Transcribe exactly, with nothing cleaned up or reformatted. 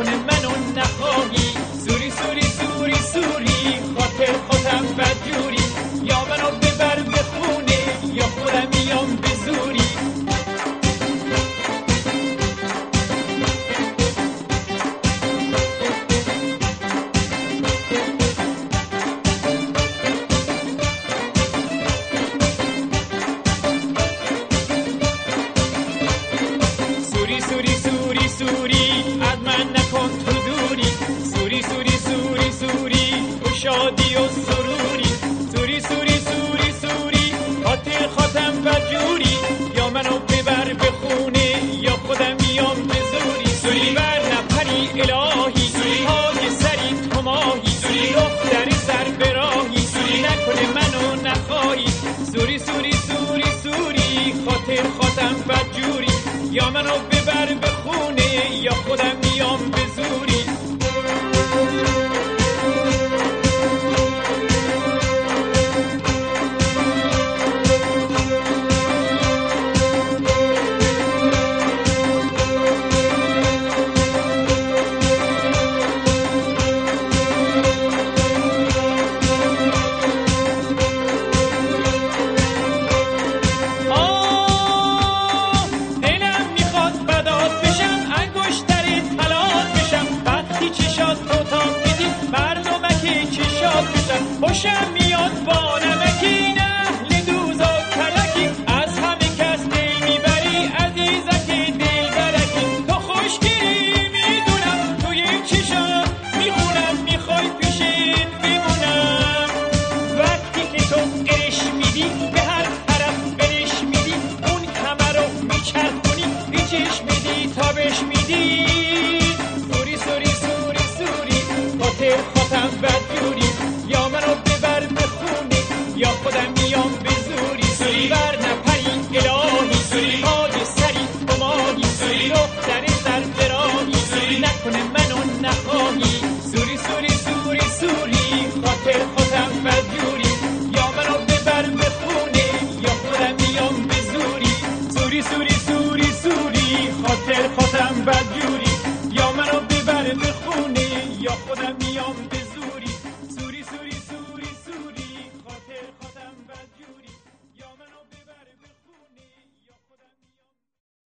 نکنه منو نخواهی. سوری سوری سوری سوری خاطر خودم بدجوری، یا منو ببر به خونه یا خودم میام به زوری. سوری سوری سوری سوری از من نکن تو دوری. سوری سوری سوری سوری تو شادی و سروری. سوری سوری سوری سوری خاطر خاتم بدجوری، یا منو ببر به خونه یا خودم میام به زوری. سوری بر نپری الهی، سوری های سری تو ماهی، سوری دختر سر براهی، سوری نکنه منو نخواهی. سوری سوری سوری سوری خاطر خاتم بدجوری، یا منو ببر به خونه یا خودم میام به زوری. خوشم